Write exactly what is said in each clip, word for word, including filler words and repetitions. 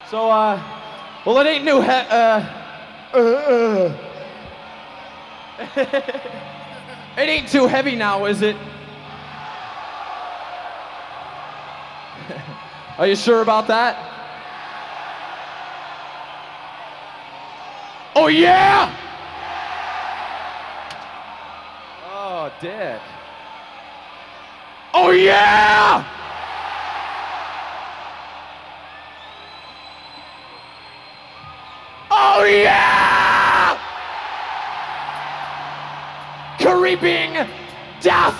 So, uh, well, it ain't new. He- uh, uh, uh. It ain't too heavy now, is it? Are you sure about that? Oh, yeah! Oh, dick. Oh, yeah! Oh, yeah! Creeping death!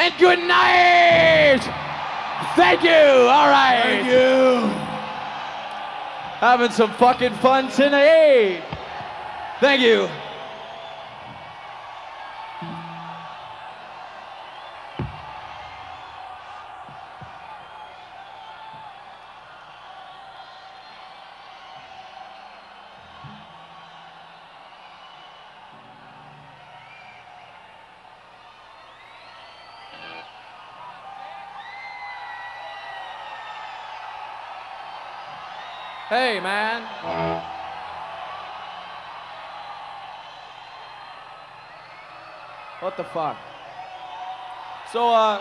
and good night. Thank you. All right. Thank you. Having some fucking fun tonight. Thank you. Hey, man. What the fuck? So, uh...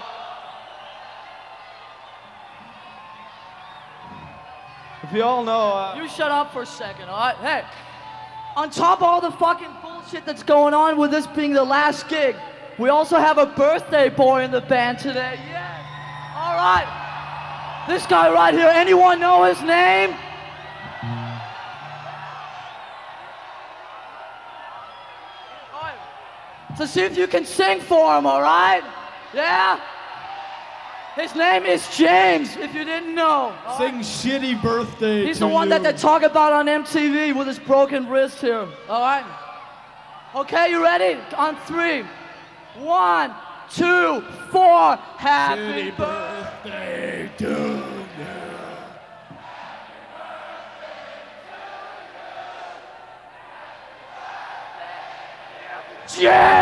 if you all know, uh... You shut up for a second, all right? Hey, on top of all the fucking bullshit that's going on with this being the last gig, we also have a birthday boy in the band today. Yeah. All right. This guy right here, anyone know his name? All right. So see if you can sing for him, all right? Yeah? His name is James, if you didn't know. All Sing right? shitty birthday He's to the one you. that they talk about on M T V with his broken wrist here. All right? Okay, you ready? On three. One, two, four. Happy Shitty birthday. birthday to you. James!